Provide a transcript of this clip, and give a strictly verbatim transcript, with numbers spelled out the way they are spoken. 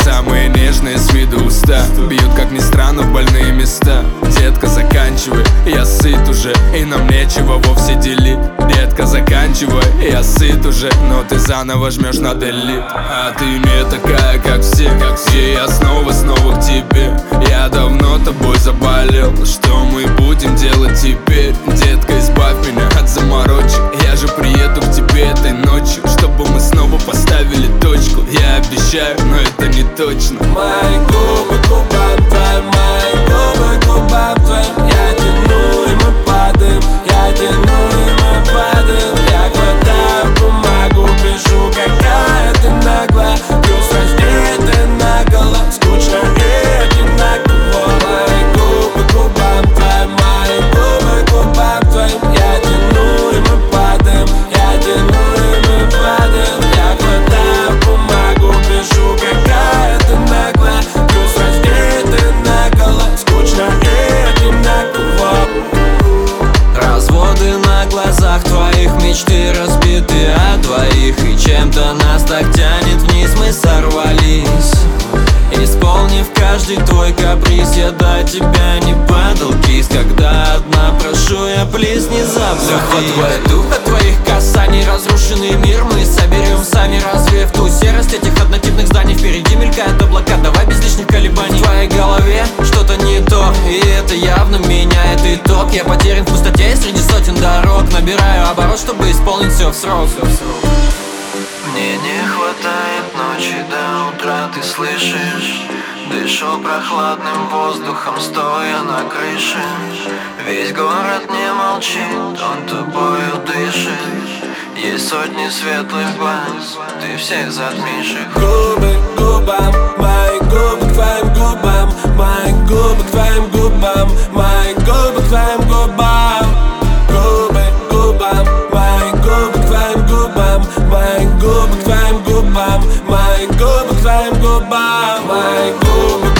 самые нежные с виду уста бьют, как ни странно, в больные места. Детка, заканчивай, я сыт уже, и нам нечего вовсе делить. Детка, заканчивай, я сыт уже, но ты заново жмешь на delete. А ты не такая, как все, как все. И я снова-снова к тебе. Я давно тобой заболел. Что мы будем делать теперь? Детка, избавь меня от заморочек. Я же приеду к тебе этой ночью, чтобы мы снова поставили точку. Я обещаю, но это не точно. Мои губы к губам твоим, мои губы к губам твоим. Я тяну, и мы падаем, я тяну, и мы падаем. Я глотаю бумагу, пишу, какая ты наглая. Плюс раздеть ты наголо, скучно и одинаково. Мои губы к губам твоим, мои губы к губам твоим. Я тяну, и мы падаем, я тяну, и мы падаем. Я глотаю бумагу, пишу, какая ты наглая. Плюс раздеть ты наголо, скучно и одинаково. Разводы на глазах твоих, мечты разбиты от двоих. И чем-то нас так тянет вниз, мы сорвались. Исполнив каждый твой каприз, я до тебя не падал кис. Когда одна прошу я, плиз, не захватывает дух от твоих касаний. Разрушенный мир мы соберем сами. Разве в ту серость этих однотипных зданий впереди мелькают облака? Давай без лишних колебаний. В твоей голове что-то не то, и это явно меняет итог. Я потерян в пустоте среди сотен дорог. Набираю оборот, чтобы исполнить все в срок. Мне не хватает ночи до утра, ты слышишь? Дышу прохладным воздухом, стоя на крыше. Весь город не молчит, он тобою дышит. Есть сотни светлых глаз, ты всех затмишь их. Губы к губам, мои губы к твоим губам. Мои губы к твоим губам, мои губы к твоим губам. Губы к губам, мои губы к твоим губам. Мои губы к твоим губам, мои губы к твоим губам. Мои губы